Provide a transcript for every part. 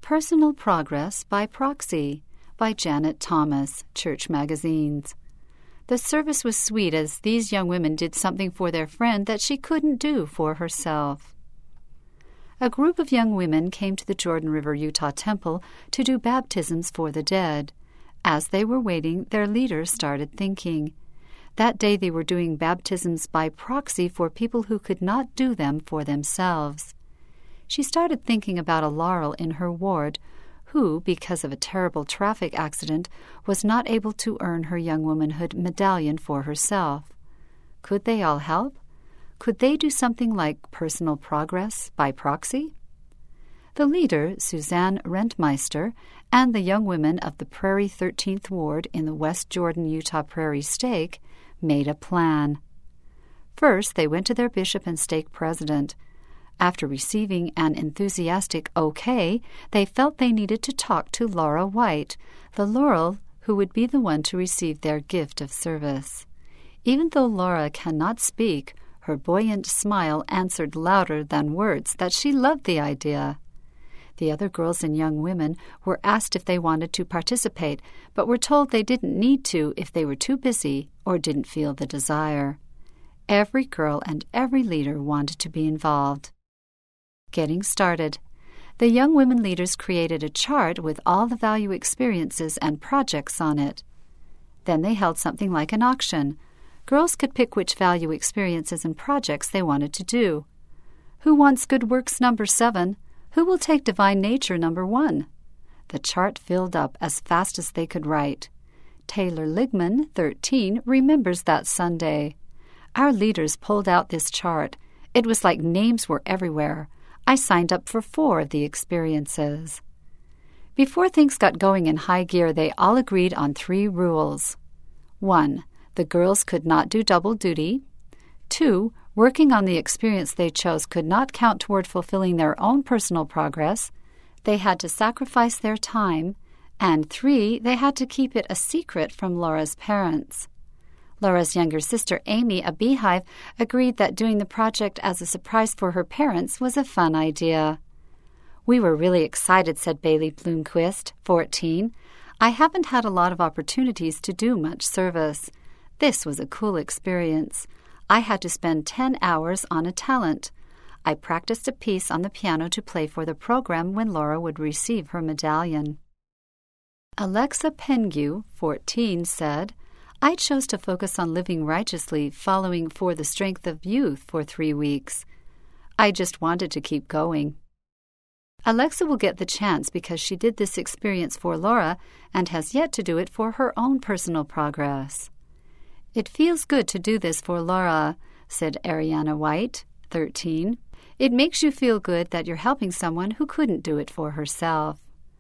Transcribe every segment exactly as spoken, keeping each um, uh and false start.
Personal Progress by Proxy by Janet Thomas, Church Magazines. The service was sweet as these young women did something for their friend that she couldn't do for herself. A group of young women came to the Jordan River, Utah temple to do baptisms for the dead. As they were waiting, their leader started thinking. That day they were doing baptisms by proxy for people who could not do them for themselves. She started thinking about a Laurel in her ward who, because of a terrible traffic accident, was not able to earn her young womanhood medallion for herself. Could they all help? Could they do something like personal progress by proxy? The leader, Suzanne Rentmeister, and the young women of the Prairie thirteenth Ward in the West Jordan, Utah Prairie Stake made a plan. First, they went to their bishop and stake president. After receiving an enthusiastic okay, they felt they needed to talk to Laura White, the Laurel who would be the one to receive their gift of service. Even though Laura cannot speak, her buoyant smile answered louder than words that she loved the idea. The other girls and young women were asked if they wanted to participate, but were told they didn't need to if they were too busy or didn't feel the desire. Every girl and every leader wanted to be involved. Getting started. The young women leaders created a chart with all the value experiences and projects on it. Then they held something like an auction. Girls could pick which value experiences and projects they wanted to do. Who wants Good Works number seven? Who will take Divine Nature number one? The chart filled up as fast as they could write. Taylor Ligman, thirteen, remembers that Sunday. Our leaders pulled out this chart. It was like names were everywhere. I signed up for four of the experiences. Before things got going in high gear, they all agreed on three rules. One, the girls could not do double duty. Two, working on the experience they chose could not count toward fulfilling their own personal progress. They had to sacrifice their time. And three, they had to keep it a secret from Laura's parents. Laura's younger sister, Amy, a beehive, agreed that doing the project as a surprise for her parents was a fun idea. We were really excited, said Bailey Bloomquist, fourteen. I haven't had a lot of opportunities to do much service. This was a cool experience. I had to spend ten hours on a talent. I practiced a piece on the piano to play for the program when Laura would receive her medallion. Alexa Pengue, fourteen, said, I chose to focus on living righteously, following For the Strength of Youth for three weeks. I just wanted to keep going. Alexa will get the chance because she did this experience for Laura and has yet to do it for her own personal progress. It feels good to do this for Laura, said Ariana White, thirteen. It makes you feel good that you're helping someone who couldn't do it for herself.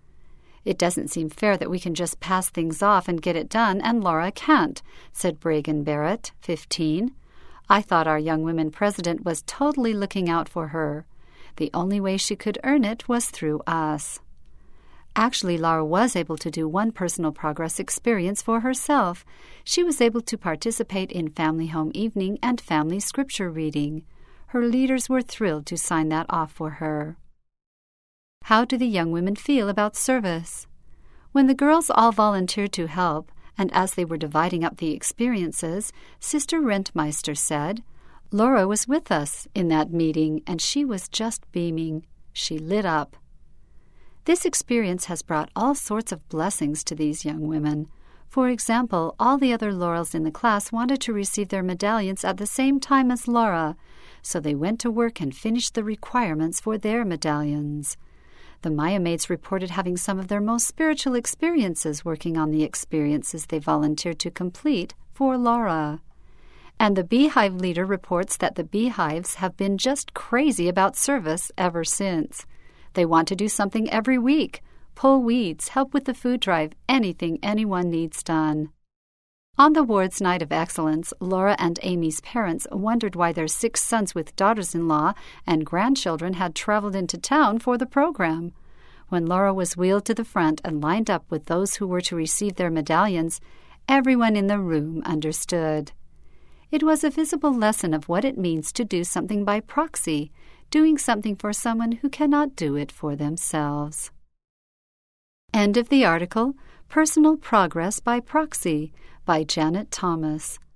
It doesn't seem fair that we can just pass things off and get it done, and Laura can't, said Bregan Barrett, fifteen. I thought our young women president was totally looking out for her. The only way she could earn it was through us. Actually, Laura was able to do one personal progress experience for herself. She was able to participate in family home evening and family scripture reading. Her leaders were thrilled to sign that off for her. How do the young women feel about service? When the girls all volunteered to help, and as they were dividing up the experiences, Sister Rentmeister said, Laura was with us in that meeting, and she was just beaming. She lit up. This experience has brought all sorts of blessings to these young women. For example, all the other Laurels in the class wanted to receive their medallions at the same time as Laura, so they went to work and finished the requirements for their medallions. The Maya maids reported having some of their most spiritual experiences working on the experiences they volunteered to complete for Laura. And the beehive leader reports that the beehives have been just crazy about service ever since. They want to do something every week, pull weeds, help with the food drive, anything anyone needs done. On the ward's night of excellence, Laura and Amy's parents wondered why their six sons with daughters-in-law and grandchildren had traveled into town for the program. When Laura was wheeled to the front and lined up with those who were to receive their medallions, everyone in the room understood. It was a visible lesson of what it means to do something by proxy, doing something for someone who cannot do it for themselves. End of the article, Personal Progress by Proxy by Janet Thomas.